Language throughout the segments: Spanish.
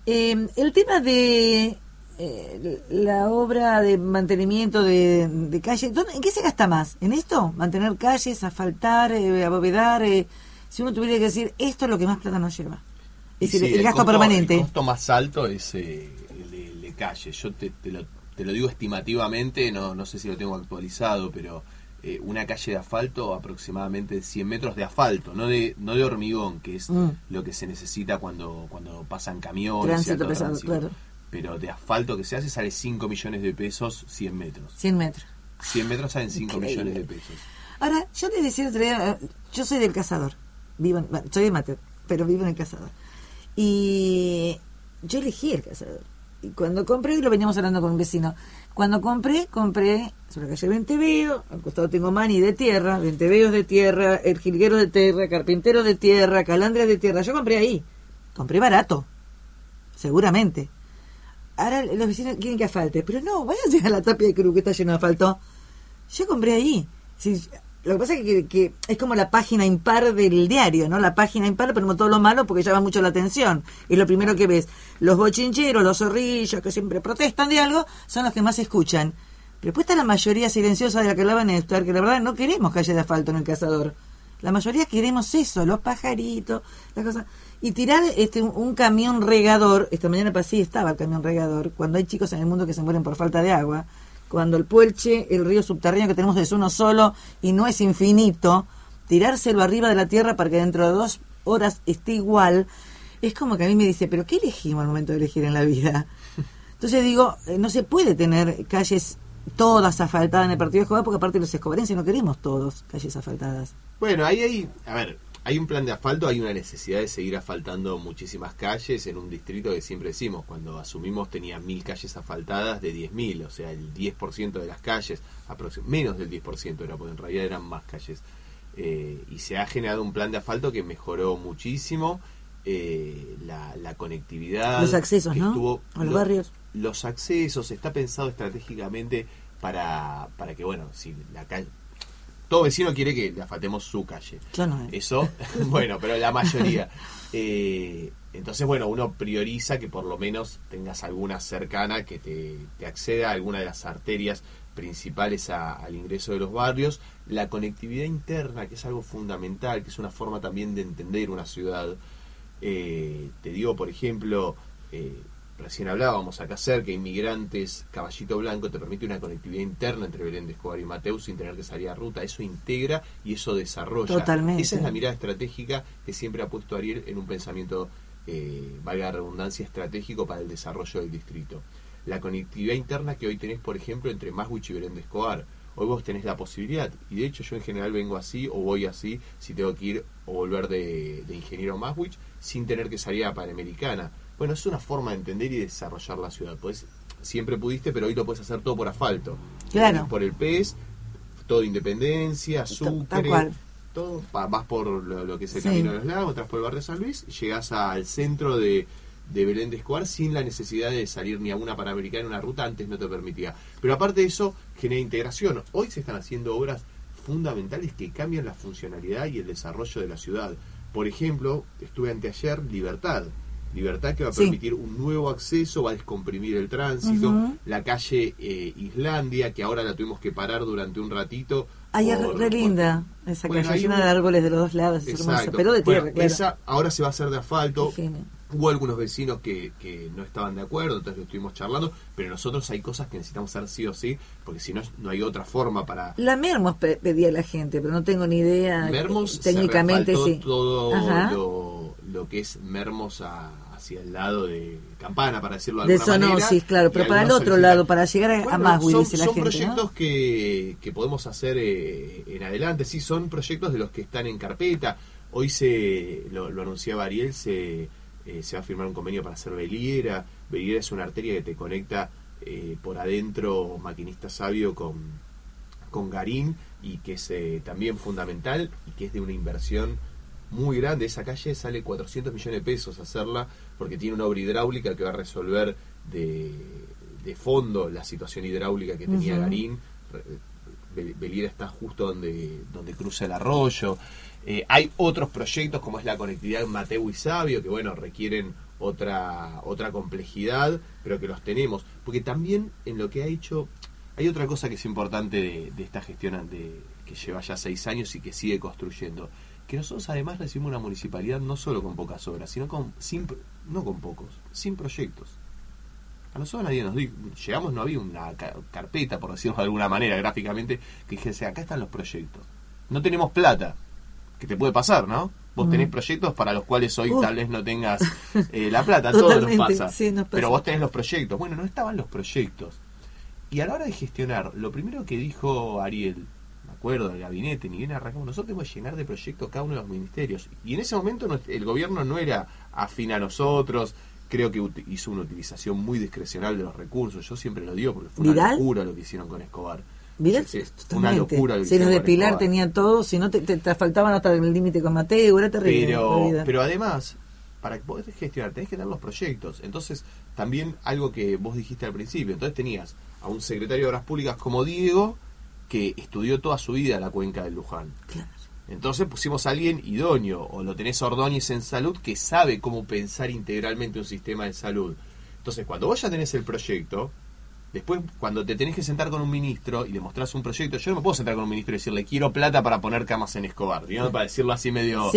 El tema de la obra de mantenimiento de calle, ¿en qué se gasta más? ¿En esto? ¿Mantener calles, asfaltar, abovedar? Si uno tuviera que decir, esto es lo que más plata nos lleva. Es decir, sí, el gasto permanente. El costo más alto es el de calle. Yo te lo digo estimativamente, no sé si lo tengo actualizado, pero una calle de asfalto, aproximadamente 100 metros de asfalto, no de hormigón, que es lo que se necesita cuando pasan camiones. Tránsito pesado, claro. Pero de asfalto que se hace sale 5 millones de pesos 100 metros. 100 metros. 100 metros salen 5 Increíble. millones de pesos. Ahora, yo les decía otro día, yo soy del Cazador, soy de Mateo, pero vivo en el Cazador. Y yo elegí el Cazador. Y cuando compré, lo veníamos hablando con un vecino, cuando compré sobre la calle Venteveo, al costado tengo Mani de tierra, Venteveos de tierra, El Jilguero de tierra, Carpintero de tierra, Calandria de tierra. Yo compré ahí, compré barato, seguramente. Ahora los vecinos quieren que asfalte, pero no, váyanse a la Tapia de Cruz que está lleno de asfalto. Yo compré ahí. Sí, lo que pasa es que es como la página impar del diario, ¿no? La página impar, pero no todo lo malo porque llama mucho la atención. Es lo primero que ves. Los bochincheros, los zorrillos que siempre protestan de algo, son los que más escuchan. Pero después está la mayoría silenciosa de la que hablaba Néstor, que la verdad no queremos calle de asfalto en el Cazador. La mayoría queremos eso, los pajaritos, las cosas. Y tirar un camión regador, esta mañana pasé y estaba el camión regador, cuando hay chicos en el mundo que se mueren por falta de agua, cuando el Puelche, el río subterráneo que tenemos es uno solo y no es infinito, tirárselo arriba de la tierra para que dentro de 2 horas esté igual, es como que a mí me dice, ¿pero qué elegimos al momento de elegir en la vida? Entonces digo, no se puede tener calles todas asfaltadas en el partido de Escobar, porque aparte los escobarenses no queremos todos calles asfaltadas. Bueno, hay un plan de asfalto, hay una necesidad de seguir asfaltando muchísimas calles en un distrito que siempre decimos, cuando asumimos tenía 1000 calles asfaltadas de 10.000, o sea, el 10% de las calles, menos del 10% era, porque en realidad eran más calles. Y se ha generado un plan de asfalto que mejoró muchísimo la conectividad. Los accesos, ¿no? A los barrios. Los accesos, está pensado estratégicamente para que, bueno, si la calle... Todo vecino quiere que le asfaltemos su calle. Yo no. Eso, bueno, pero la mayoría. Entonces, bueno, uno prioriza que por lo menos tengas alguna cercana que te acceda a alguna de las arterias principales al ingreso de los barrios. La conectividad interna, que es algo fundamental, que es una forma también de entender una ciudad. Te digo, por ejemplo... recién hablábamos acá cerca, Inmigrantes, Caballito Blanco, te permite una conectividad interna entre Belén de Escobar y Mateu sin tener que salir a ruta. Eso integra y eso desarrolla. Totalmente. Esa es la mirada estratégica que siempre ha puesto Ariel en un pensamiento, valga la redundancia, estratégico para el desarrollo del distrito. La conectividad interna que hoy tenés, por ejemplo, entre Maswich y Belén de Escobar. Hoy vos tenés la posibilidad, y de hecho yo en general vengo así o voy así, si tengo que ir o volver de Ingeniero Maswich, sin tener que salir a Panamericana. Bueno, es una forma de entender y desarrollar la ciudad. Pues siempre pudiste, pero hoy lo puedes hacer todo por asfalto. Claro. Por el PES, todo Independencia, Sucre, todo. Vas por lo que es el Camino de los Lagos, entras por el barrio San Luis, llegás al centro de Belén de Escobar sin la necesidad de salir ni a una Panamericana, una ruta, antes no te permitía. Pero aparte de eso, genera integración. Hoy se están haciendo obras fundamentales que cambian la funcionalidad y el desarrollo de la ciudad. Por ejemplo, estuve anteayer, Libertad que va a permitir un nuevo acceso, va a descomprimir el tránsito, la calle Islandia, que ahora la tuvimos que parar durante un ratito. Ay, es re linda esa calle, llena de árboles de los dos lados, es hermosa, pero de tierra, claro. Esa ahora se va a hacer de asfalto. Hubo algunos vecinos que no estaban de acuerdo, entonces lo estuvimos charlando, pero nosotros hay cosas que necesitamos hacer sí o sí, porque si no, no hay otra forma para... La Mermos pedía a la gente, pero no tengo ni idea. Mermos técnicamente sí. Todo lo que es Mermos hacia el lado de Campana, para decirlo de alguna manera. De Sonosis, claro, pero para el otro lado, para llegar a Maswich, dice la gente. Son proyectos, ¿no? que podemos hacer en adelante, sí, son proyectos de los que están en carpeta. Hoy lo anunciaba Ariel, se va a firmar un convenio para hacer Beliera. Beliera es una arteria que te conecta por adentro Maquinista Sabio con Garín, y que es también fundamental y que es de una inversión muy grande. Esa calle sale 400 millones de pesos hacerla, porque tiene una obra hidráulica que va a resolver de fondo la situación hidráulica que tenía Garín. Beliera está justo donde cruza el arroyo. Hay otros proyectos como es la conectividad Mateu y Sabio, que bueno, requieren otra complejidad, pero que los tenemos. Porque también en lo que ha hecho, hay otra cosa que es importante de esta gestión que lleva ya 6 años y que sigue construyendo. Que nosotros además recibimos una municipalidad no solo con pocas obras, sino no con pocos, sin proyectos. A nosotros nadie nos dijo, llegamos, no había una carpeta, por decirlo de alguna manera, gráficamente, que dijese, acá están los proyectos. No tenemos plata, que te puede pasar, ¿no? Vos tenés proyectos para los cuales hoy tal vez no tengas la plata, todo nos pasa. Sí, nos pasa. Pero vos tenés los proyectos. Bueno, no estaban los proyectos. Y a la hora de gestionar, lo primero que dijo Ariel, me acuerdo del gabinete, ni bien arrancamos, nosotros tenemos que llenar de proyectos cada uno de los ministerios. Y en ese momento el gobierno no era afín a nosotros, creo que hizo una utilización muy discrecional de los recursos, yo siempre lo digo porque fue una locura lo que hicieron con Escobar. Vidal, una locura lo que si los de con Pilar Escobar. Tenía todo, si no te faltaban hasta el límite con Mateo, era terrible. Pero además, para poder gestionar tenés que tener los proyectos. Entonces, también algo que vos dijiste al principio, entonces tenías a un secretario de Obras Públicas como Diego, que estudió toda su vida la cuenca del Luján. Claro. Entonces pusimos a alguien idóneo, o lo tenés a Ordóñez en salud, que sabe cómo pensar integralmente un sistema de salud. Entonces, cuando vos ya tenés el proyecto, después cuando te tenés que sentar con un ministro y le mostrás un proyecto, yo no me puedo sentar con un ministro y decirle, quiero plata para poner camas en Escobar, ¿no? Para decirlo así medio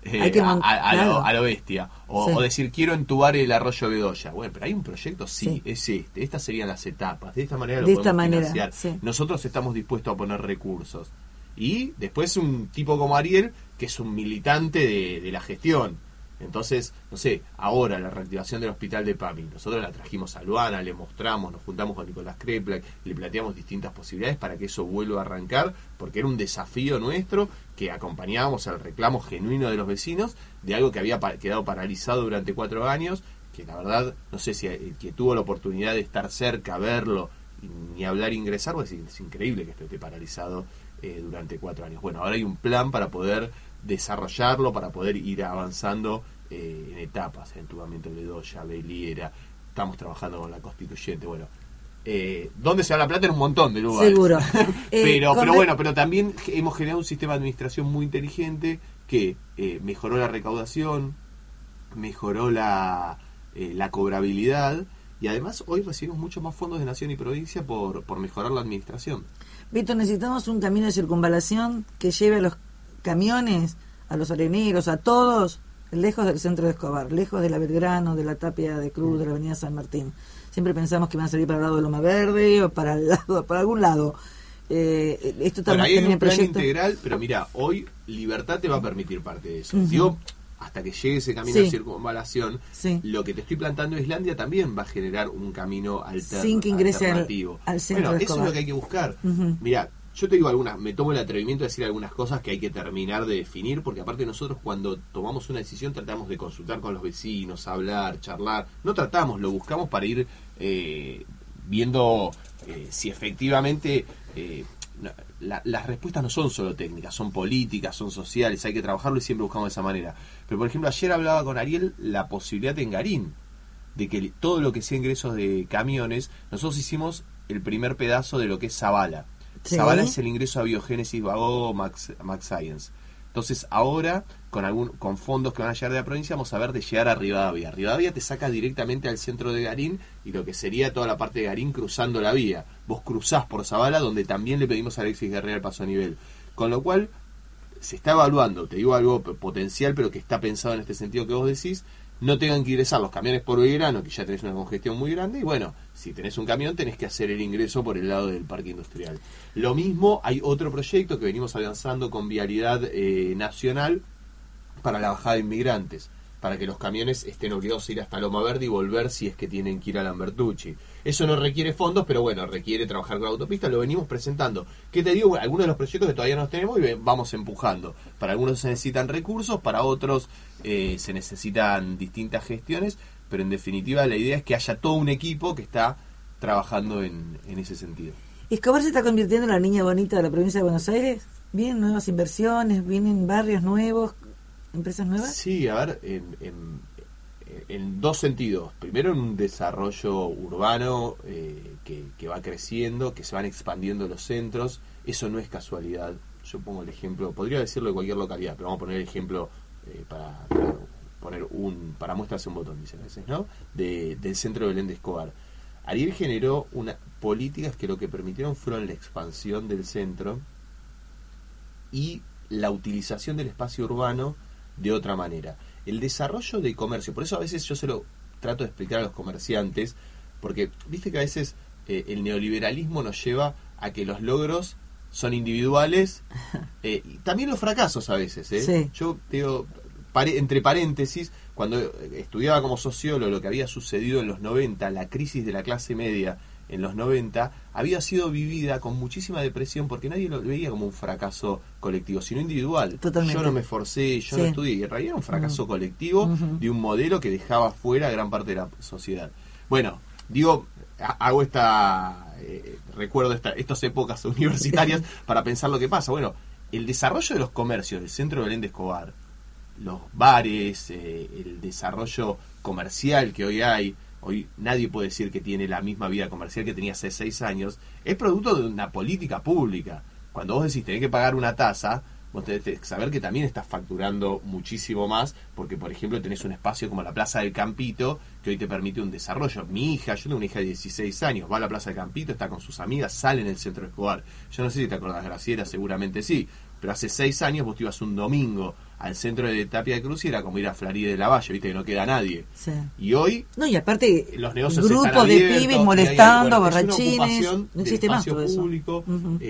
a lo bestia. O decir, quiero entubar el arroyo Bedoya. Bueno, pero hay un proyecto, sí. Es este. Estas serían las etapas. De esta manera lo podemos financiar. Sí. Nosotros estamos dispuestos a poner recursos. Y después un tipo como Ariel, que es un militante de la gestión. Entonces, no sé, ahora la reactivación del hospital de PAMI, nosotros la trajimos a Luana, le mostramos, nos juntamos con Nicolás Kreplak, le planteamos distintas posibilidades para que eso vuelva a arrancar, porque era un desafío nuestro que acompañábamos al reclamo genuino de los vecinos de algo que había quedado paralizado durante 4 años, que la verdad, no sé si el que tuvo la oportunidad de estar cerca, verlo, ni hablar ingresar, pues es increíble que esto esté paralizado durante 4 años. Bueno, ahora hay un plan para poder desarrollarlo, para poder ir avanzando en etapas, entubamiento de Bedoya, Beliera, estamos trabajando con la Constituyente, bueno, ¿dónde se va la plata? En un montón de lugares. Seguro. pero también hemos generado un sistema de administración muy inteligente que mejoró la recaudación, mejoró la cobrabilidad, y además hoy recibimos muchos más fondos de nación y provincia por mejorar la administración. Víctor, necesitamos un camino de circunvalación que lleve a los camiones, a los areneros, a todos, lejos del centro de Escobar, lejos de la Belgrano, de la Tapia de Cruz, de la Avenida San Martín. Siempre pensamos que van a salir para el lado de Loma Verde o para algún lado. Esto también hay un plan integral, pero mira, hoy Libertad te va a permitir parte de eso. Digo, hasta que llegue ese camino de circunvalación, lo que te estoy plantando Islandia también va a generar un camino sin que ingrese alternativo. Al centro de Escobar. Eso es lo que hay que buscar. Mira, yo te digo me tomo el atrevimiento de decir algunas cosas que hay que terminar de definir, porque aparte nosotros cuando tomamos una decisión tratamos de consultar con los vecinos, hablar, charlar, no tratamos, lo buscamos para ir viendo si efectivamente las respuestas no son solo técnicas, son políticas, son sociales, hay que trabajarlo y siempre buscamos de esa manera. Pero por ejemplo, ayer hablaba con Ariel la posibilidad en Garín, de que todo lo que sea ingresos de camiones, nosotros hicimos el primer pedazo de lo que es Zavala. Zavala es el ingreso a Biogénesis, Vago, Max Science. Entonces ahora, con fondos que van a llegar de la provincia, vamos a ver de llegar a Rivadavia. Rivadavia te saca directamente al centro de Garín y lo que sería toda la parte de Garín cruzando la vía. Vos cruzás por Zavala, donde también le pedimos a Alexis Guerrero el paso a nivel. Con lo cual, se está evaluando, te digo algo potencial, pero que está pensado en este sentido que vos decís, no tengan que ingresar los camiones por Belgrano, que ya tenés una congestión muy grande, y bueno, si tenés un camión tenés que hacer el ingreso por el lado del parque industrial. Lo mismo, hay otro proyecto que venimos avanzando con Vialidad Nacional para la bajada de inmigrantes, para que los camiones estén obligados a ir hasta Loma Verde y volver si es que tienen que ir a Lambertucci. Eso no requiere fondos, pero bueno, requiere trabajar con la autopista, lo venimos presentando. ¿Qué te digo? Bueno, algunos de los proyectos que todavía no tenemos y vamos empujando. Para algunos se necesitan recursos, para otros se necesitan distintas gestiones, pero en definitiva la idea es que haya todo un equipo que está trabajando en ese sentido. ¿Escobar se está convirtiendo en la niña bonita de la provincia de Buenos Aires? ¿Vienen nuevas inversiones? ¿Vienen barrios nuevos? ¿Empresas nuevas? Sí, a ver, en dos sentidos. Primero, en un desarrollo urbano que va creciendo, que se van expandiendo los centros. Eso no es casualidad. Yo pongo el ejemplo, podría decirlo de cualquier localidad, pero vamos a poner el ejemplo para poner para muestras un botón, dicen a veces, ¿no? Del centro de Belén de Escobar. Ariel generó políticas que lo que permitieron fueron la expansión del centro y la utilización del espacio urbano de otra manera. El desarrollo de comercio, por eso a veces yo se lo trato de explicar a los comerciantes, porque viste que a veces el neoliberalismo nos lleva a que los logros son individuales, y también los fracasos a veces. Sí. Yo digo, entre paréntesis, cuando estudiaba como sociólogo lo que había sucedido en los 90, la crisis de la clase media en los 90, había sido vivida con muchísima depresión porque nadie lo veía como un fracaso colectivo, sino individual. Totalmente. Yo no me esforcé, yo Sí. no estudié, y en realidad era un fracaso colectivo de un modelo que dejaba fuera a gran parte de la sociedad. Bueno, digo, hago recuerdo estas épocas universitarias para pensar lo que pasa. Bueno, el desarrollo de los comercios del centro de Belén de Escobar, los bares, el desarrollo comercial que hoy hay, hoy nadie puede decir que tiene la misma vida comercial que tenía hace 6 años, es producto de una política pública. Cuando vos decís tenés que pagar una tasa, vos tenés que saber que también estás facturando muchísimo más, porque por ejemplo tenés un espacio como la Plaza del Campito, que hoy te permite un desarrollo. Mi hija, yo tengo una hija de 16 años, va a la Plaza del Campito, está con sus amigas, sale en el centro escolar. Yo no sé si te acordás, Graciela, seguramente sí, pero hace 6 años vos te ibas un domingo al centro de Tapia de Cruz y era como ir a Florida de la Valle, viste que no queda nadie. Sí. Y hoy No, y aparte, los negocios grupos están de abiertos, pibes y molestando, es una borrachines. ocupación No existe del más espacio todo eso. público,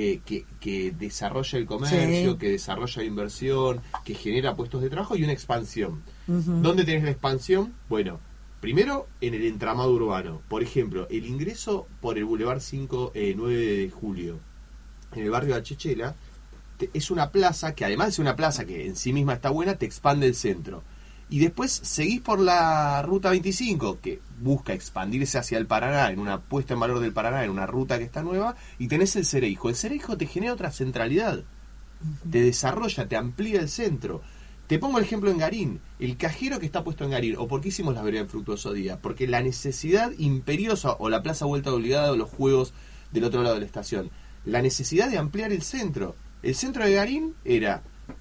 que desarrolla el comercio, Sí. que desarrolla la inversión, que genera puestos de trabajo y una expansión. ¿Dónde tenés la expansión? Bueno, primero en el entramado urbano. Por ejemplo, el ingreso por el Boulevard 9 de Julio, en el barrio de Achechela, es una plaza que, además de ser una plaza que en sí misma está buena, te expande el centro. Y después seguís por la ruta 25, que busca expandirse hacia el Paraná, en una puesta en valor del Paraná, en una ruta que está nueva, y tenés el Cereijo. El Cereijo te genera otra centralidad, te desarrolla, te amplía el centro. Te pongo el ejemplo en Garín, el cajero que está puesto en Garín, o por qué hicimos la vereda en Fructuoso Día, porque la necesidad imperiosa, o la plaza vuelta obligada, o los juegos del otro lado de la estación, la necesidad de ampliar el centro. El centro de Garín era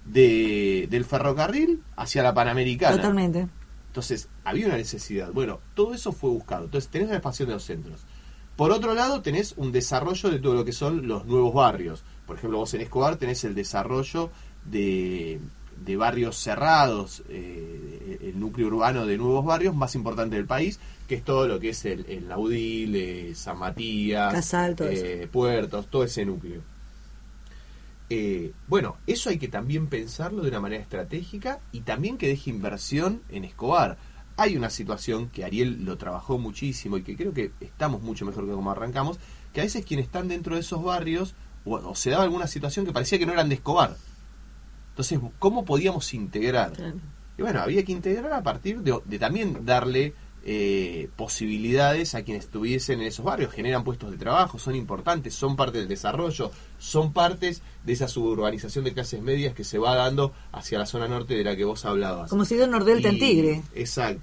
del ferrocarril hacia la Panamericana. Totalmente. Entonces, había una necesidad. Bueno, todo eso fue buscado. Entonces, tenés la expansión de los centros. Por otro lado, tenés un desarrollo de todo lo que son los nuevos barrios. Por ejemplo, vos en Escobar tenés el desarrollo de barrios cerrados, el núcleo urbano de nuevos barrios más importante del país, que es todo lo que es el Laudil, San Matías, Casal, todo eso. Puertos, todo ese núcleo. Bueno, eso hay que también pensarlo de una manera estratégica y también que deje inversión en Escobar. Hay una situación que Ariel lo trabajó muchísimo y que creo que estamos mucho mejor que como arrancamos, que a veces quienes están dentro de esos barrios, o se daba alguna situación que parecía que no eran de Escobar. Entonces, ¿cómo podíamos integrar? Claro. Y bueno, había que integrar a partir de también darle posibilidades a quienes estuviesen en esos barrios. Generan puestos de trabajo, son importantes, son parte del desarrollo, son partes de esa suburbanización de clases medias que se va dando hacia la zona norte de la que vos hablabas. Como si de Nordelta en Tigre. Exacto.